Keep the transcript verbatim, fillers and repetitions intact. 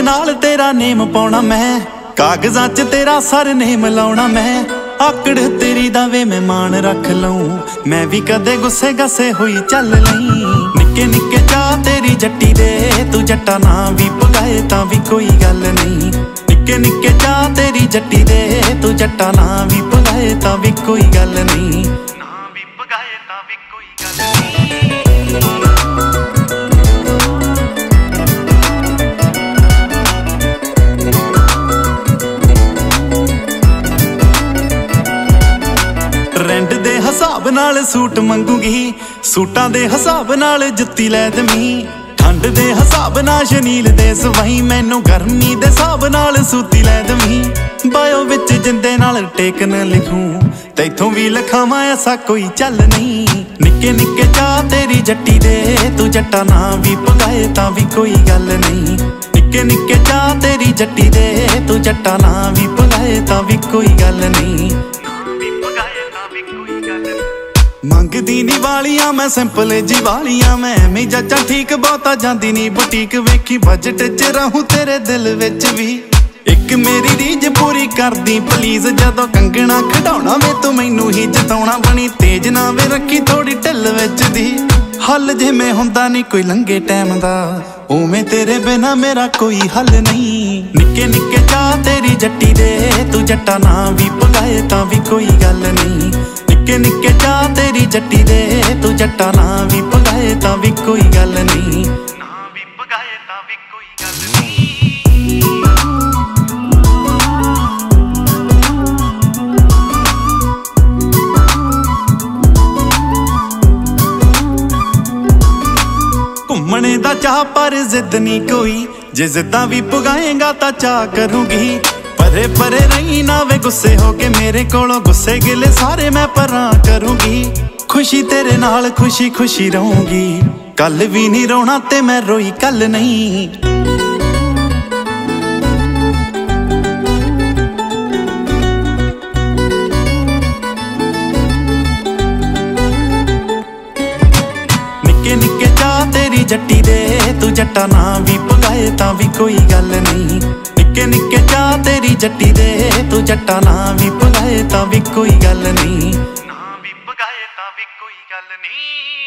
नाल तेरा नेम पाउणा मैं, कागजां च तेरा सर नेम लाउणा मैं। आकड़ तेरी दा वे मैं मान रख लऊं, मैं भी कदे गुस्से गस्से होई चल लई। निक्के निक्के चा तेरी जट्टी दे, तू जट्टा ना भी पगाए तां भी कोई गल नहीं। निक्के निक्के चा तेरी जट्टी दे, तू जट्टा ना भी पगाए तां भी कोई गल नहीं। ना भी पगाए तां भी कोई गल नहीं। ट्रेंड दे हिसाब नाल सूट मंगूगी, सूटां दे हिसाब नाल जुत्ती लै दमी। ठंड दे हिसाब नाल शनील दे सवाई, मैनू गर्मी दे हिसाब नाल सूती लै दमी। बायो विच जिंदे नाल टेकन लिखूं, तैथों भी लिखावां ऐसा कोई चल नहीं। निक्के निक्के चा तेरी जट्टी दे, तू जट्टा ना भी पगाए तां भी कोई गल नहीं। निक्के निक्के चा तेरी जट्टी दे, तू जट्टा ना भी पगाए तां भी कोई गल नहीं। मंगदी नी वालियां मैं सिंपल जी वालियां, मैं मैं जच्चा ठीक बहुता जांदी नी बुटीक। वेखी बजट च रहूं तेरे दिल विच भी, एक मेरी रीज पूरी कर दी प्लीज। जदों कंगना खड़ाउणा वे तू मैनू ही जताउणा, बनी तेज ना वे रखी थोड़ी ढिल विच दी। हल जिवें हुंदा नी कोई लंघे टैम दा, उवें तेरे बिना मेरा कोई हल नहीं। निक्के निक्के चा तेरी जट्टी दे, तू जट्टा ना भी पगाए तां भी कोई गल नहीं। निक्के निक्के चा तेरी जट्टी दे, तू जट्टा ना भी पगाए तां भी कोई गल नहीं। ना भी पगाए तां भी कोई गल नहीं। घुम्मणे दा चाह पर जिद नहीं कोई, जे जिद्दां भी पुगाएगा तां चाह करूंगी। परे परे रही ना वे गुस्से हो के मेरे कोलों, गुस्से गिले सारे मैं परां करूंगी। खुशी तेरे नाल खुशी खुशी रहूंगी, कल भी नहीं रोना ते मैं रोई कल नहीं। निक्के निक्के चा तेरी जट्टी दे, तू जट्टा ना भी पगाए तां भी कोई गल नहीं। निक्के निक्के चा तेरी जट्टी दे, तू जट्टा ना भी पगाए तां भी कोई गल नहीं। ना भी पगाए तां भी कोई गल नहीं।